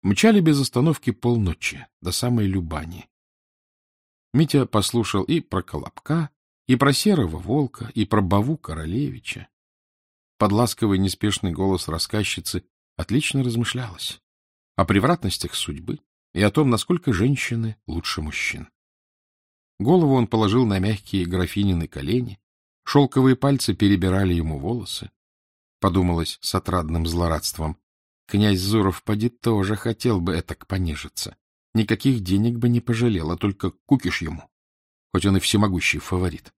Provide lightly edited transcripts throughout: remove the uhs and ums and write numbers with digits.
Мчали без остановки полночи, до самой Любани. Митя послушал и про Колобка, и про Серого Волка, и про Баву Королевича. Под ласковый неспешный голос рассказчицы отлично размышлялось о превратностях судьбы и о том, насколько женщины лучше мужчин. Голову он положил на мягкие графинины колени, шелковые пальцы перебирали ему волосы. Подумалось с отрадным злорадством: князь Зуров поди тоже хотел бы этак понежиться. Никаких денег бы не пожалел, а только кукиш ему, хоть он и всемогущий фаворит.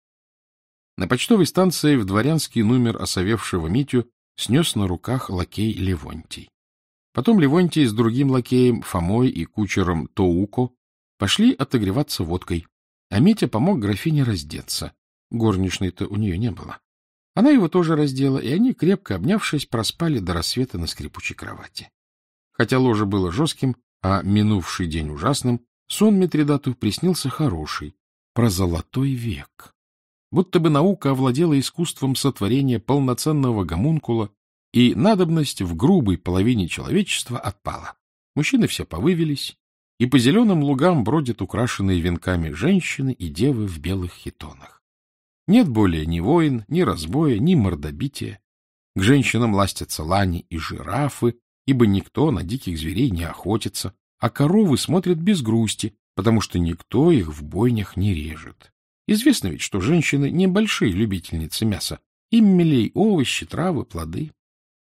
На почтовой станции в дворянский номер осовевшего Митю снес на руках лакей Левонтий. Потом Левонтий с другим лакеем Фомой и кучером Тоуко пошли отогреваться водкой, а Митя помог графине раздеться. Горничной-то у нее не было. Она его тоже раздела, и они, крепко обнявшись, проспали до рассвета на скрипучей кровати. Хотя ложе было жестким, а минувший день ужасным, сон Митридату приснился хороший, про золотой век. Будто бы наука овладела искусством сотворения полноценного гомункула, и надобность в грубой половине человечества отпала. Мужчины все повывелись, и по зеленым лугам бродят украшенные венками женщины и девы в белых хитонах. Нет более ни войн, ни разбоя, ни мордобития. К женщинам ластятся лани и жирафы, ибо никто на диких зверей не охотится, а коровы смотрят без грусти, потому что никто их в бойнях не режет. Известно ведь, что женщины небольшие любительницы мяса, им милей овощи, травы, плоды.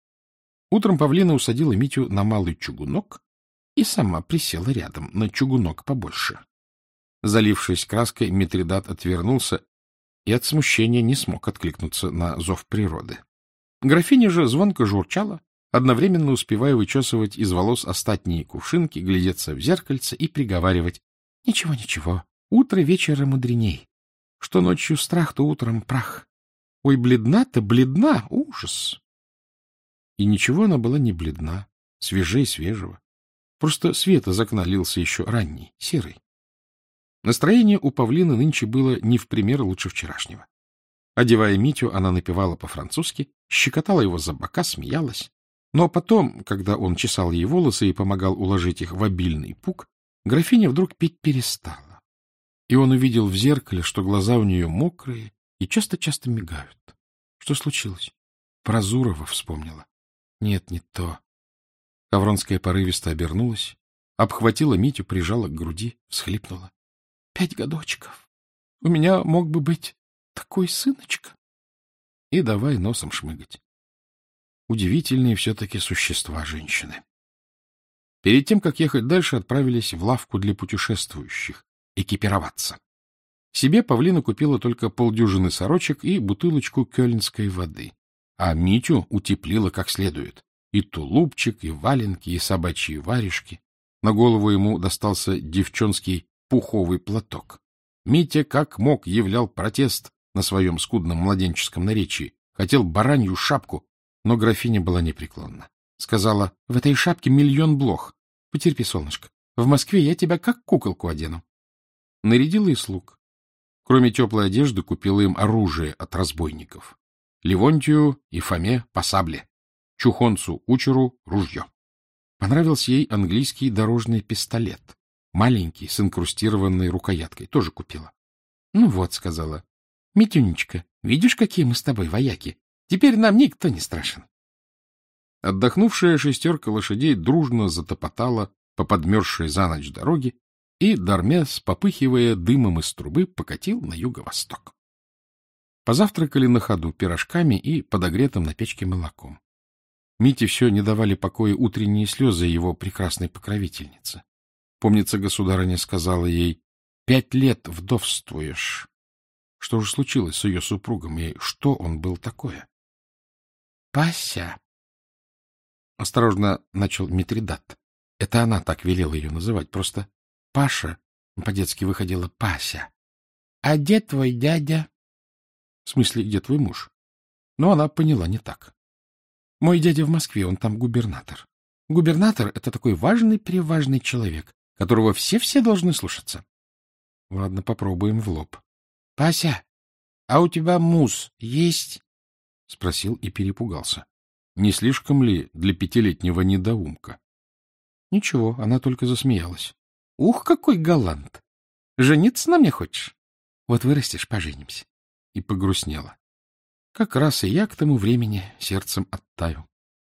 Утром павлина усадила Митю на малый чугунок и сама присела рядом, на чугунок побольше. Залившись краской, Митридат отвернулся и от смущения не смог откликнуться на зов природы. Графиня же звонко журчала, одновременно успевая вычесывать из волос остатние кувшинки, глядеться в зеркальце и приговаривать: «Ничего, ничего, утро вечера мудреней. Что ночью страх, то утром прах. Ой, бледна-то, бледна, ужас!» И ничего она была не бледна, свежей свежего. Просто свет из окна лился еще ранний, серый. Настроение у павлины нынче было не в пример лучше вчерашнего. Одевая Митю, она напевала по-французски, щекотала его за бока, смеялась. Но потом, когда он чесал ей волосы и помогал уложить их в обильный пук, графиня вдруг петь перестала. И он увидел в зеркале, что глаза у нее мокрые и часто-часто мигают. Что случилось? Про Зурова вспомнила. Нет, не то. Хавронская порывисто обернулась, обхватила Митю, прижала к груди, всхлипнула. 5 годочков. У меня мог бы быть такой сыночка. И давай носом шмыгать. Удивительные все-таки существа женщины. Перед тем, как ехать дальше, отправились в лавку для путешествующих, экипироваться. Себе павлина купила только полдюжины сорочек и бутылочку кёльнской воды, а Митю утеплила как следует. И тулупчик, и валенки, и собачьи варежки. На голову ему достался девчонский пуховый платок. Митя как мог являл протест на своем скудном младенческом наречии. Хотел баранью шапку, но графиня была непреклонна. Сказала: в этой шапке миллион блох. Потерпи, солнышко. В Москве я тебя как куколку одену. Нарядила и слуг. Кроме теплой одежды купила им оружие от разбойников. Левонтию и Фоме по сабле. Чухонцу кучеру ружье. Понравился ей английский дорожный пистолет. Маленький, с инкрустированной рукояткой. Тоже купила. — Ну вот, — сказала. — Митюнечка, видишь, какие мы с тобой вояки? Теперь нам никто не страшен. Отдохнувшая 6 лошадей дружно затопотала по подмерзшей за ночь дороге, и Дармес, попыхивая дымом из трубы, покатил на юго-восток. Позавтракали на ходу пирожками и подогретым на печке молоком. Мите все не давали покоя утренние слезы его прекрасной покровительницы. Помнится, государыня сказала ей: 5 лет вдовствуешь. Что же случилось с ее супругом, и что он был такое? — Пася! — осторожно начал Митридат. Это она так велела ее называть, просто Паша по-детски выходила Пася. — А где твой дядя? — В смысле, где твой муж? Но она поняла не так. — Мой дядя в Москве, он там губернатор. Губернатор — это такой важный-преважный человек, которого все-все должны слушаться. Ладно, попробуем в лоб. — Пася, а у тебя муж есть? — спросил и перепугался. Не слишком ли для 5-летнего недоумка? Ничего, она только засмеялась. — Ух, какой галант! Жениться на мне хочешь? Вот вырастешь, поженимся. И погрустнела. Как раз и я к тому времени сердцем оттаю.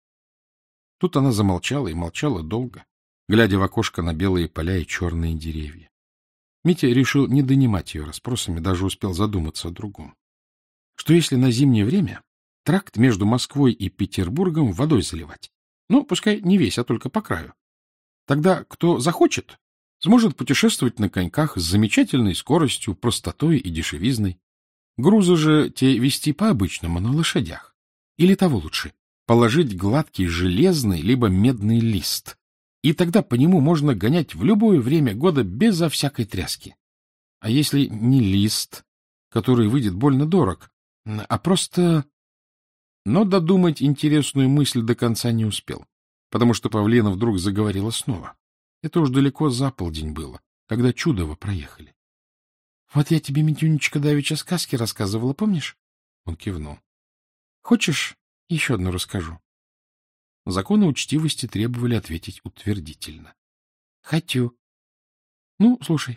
Тут она замолчала и молчала долго, глядя в окошко на белые поля и черные деревья. Митя решил не донимать ее расспросами, даже успел задуматься о другом. Что если на зимнее время тракт между Москвой и Петербургом водой заливать? Ну, пускай не весь, а только по краю. Тогда кто захочет, сможет путешествовать на коньках с замечательной скоростью, простотой и дешевизной. Грузы же те везти по-обычному, на лошадях. Или того лучше, положить гладкий железный либо медный лист. И тогда по нему можно гонять в любое время года безо всякой тряски. А если не лист, который выйдет больно дорог, а просто... Но додумать интересную мысль до конца не успел, потому что Павлина вдруг заговорила снова. Это уж далеко за полдень было, когда Чудово проехали. — Вот я тебе, Митюнечка, давеча сказки рассказывала, помнишь? Он кивнул. — Хочешь, еще одну расскажу? Законы учтивости требовали ответить утвердительно. — Хочу. — Ну, слушай.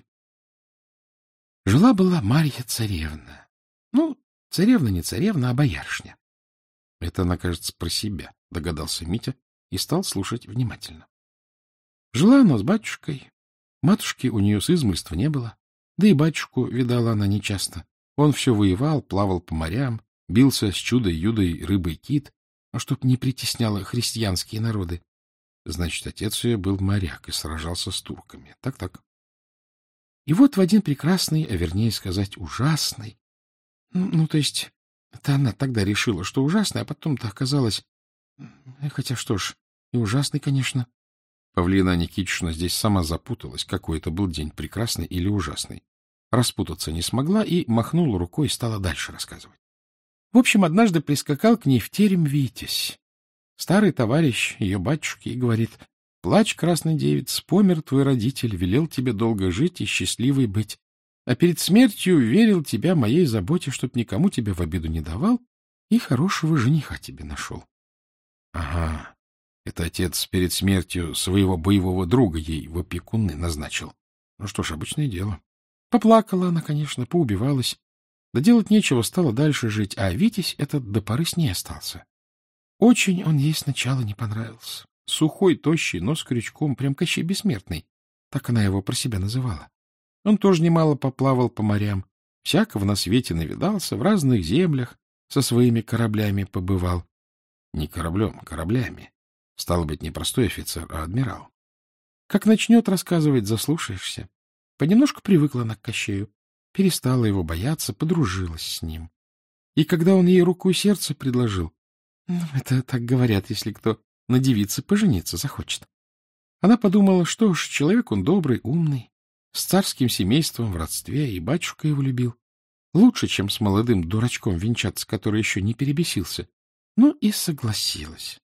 Жила-была Марья царевна. Ну, царевна не царевна, а боярышня. Это она, кажется, про себя, догадался Митя и стал слушать внимательно. Жила она с батюшкой. Матушки у нее с измольства не было. Да и батюшку видала она нечасто. Он все воевал, плавал по морям, бился с чудой-юдой рыбой-кит, а чтоб не притесняло христианские народы. Значит, отец ее был моряк и сражался с турками. Так-так. И вот в один прекрасный, а вернее сказать, ужасный, то есть, это она тогда решила, что ужасный, а потом-то оказалось... Хотя что ж, и ужасный, конечно. Павлина Никитична здесь сама запуталась, какой это был день, прекрасный или ужасный. Распутаться не смогла и махнула рукой и стала дальше рассказывать. В общем, однажды прискакал к ней в терем Витязь, старый товарищ ее батюшки, и говорит: «Плачь, красная девица, помер твой родитель, велел тебе долго жить и счастливой быть, а перед смертью верил тебя моей заботе, чтоб никому тебя в обиду не давал, и хорошего жениха тебе нашел». Ага, это отец перед смертью своего боевого друга ей в опекуны назначил. Ну что ж, обычное дело. Поплакала она, конечно, поубивалась. Да делать нечего, стала дальше жить, а Витязь этот до поры с ней остался. Очень он ей сначала не понравился. Сухой, тощий, но с крючком, прям Кощей Бессмертный. Так она его про себя называла. Он тоже немало поплавал по морям, всякого на свете навидался, в разных землях со своими кораблями побывал. Не кораблем, кораблями. Стало быть, не простой офицер, а адмирал. Как начнет рассказывать, заслушаешься. Понемножку привыкла она к Кощею, перестала его бояться, подружилась с ним. И когда он ей руку и сердце предложил, это так говорят, если кто на девице пожениться захочет, она подумала, что ж, человек он добрый, умный, с царским семейством в родстве, и батюшка его любил. Лучше, чем с молодым дурачком венчаться, который еще не перебесился. Ну и согласилась.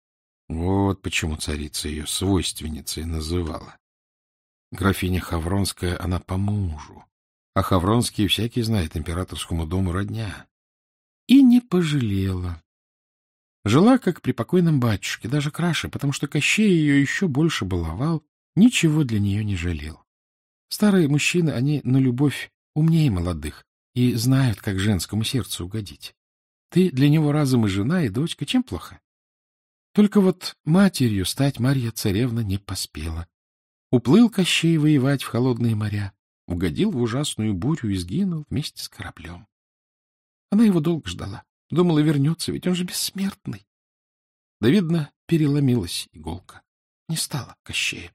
Вот почему царица ее свойственницей называла. Графиня Хавронская она по мужу, а Хавронские всякий знает, императорскому дому родня. И не пожалела. Жила, как при покойном батюшке, даже краше, потому что Кощей ее еще больше баловал, ничего для нее не жалел. Старые мужчины, они на любовь умнее молодых и знают, как женскому сердцу угодить. Ты для него разом и жена, и дочка, чем плохо? Только вот матерью стать Марья царевна не поспела. Уплыл Кощей воевать в холодные моря, угодил в ужасную бурю и сгинул вместе с кораблем. Она его долго ждала, думала, вернется, ведь он же бессмертный. Да, видно, переломилась иголка, не стала Кощея.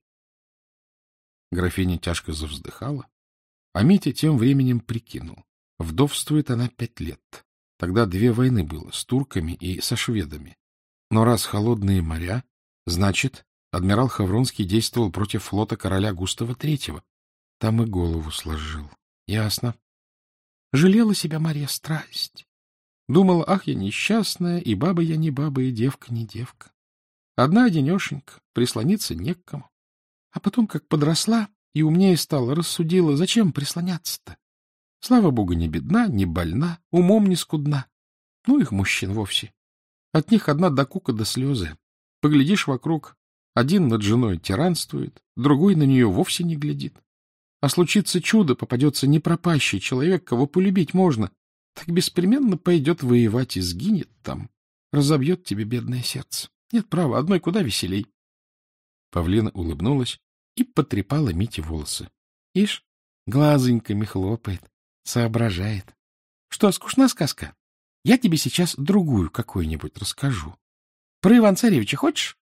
Графиня тяжко завздыхала, а Митя тем временем прикинул. Вдовствует она 5 лет. Тогда 2 войны было, с турками и со шведами. Но раз холодные моря, значит, адмирал Хавронский действовал против флота короля Густава III. Там и голову сложил. Ясно. Жалела себя Марья страсть. Думала, ах, я несчастная, и баба я не баба, и девка не девка. Одна одинешенька, прислониться не к кому. А потом, как подросла и умнее стала, рассудила, зачем прислоняться-то? Слава богу, не бедна, не больна, умом не скудна. Ну, их мужчин вовсе. От них одна докука до слезы. Поглядишь вокруг, Один над женой тиранствует, другой на нее вовсе не глядит. А случится чудо, попадется непропащий человек, кого полюбить можно, так беспременно пойдет воевать и сгинет там, разобьет тебе бедное сердце. Нет, право, одной куда веселей. Павлина улыбнулась и потрепала Мите волосы. Ишь, глазоньками хлопает, соображает. Что, скучна сказка? Я тебе сейчас другую какую-нибудь расскажу. Про Иван-Царевича хочешь?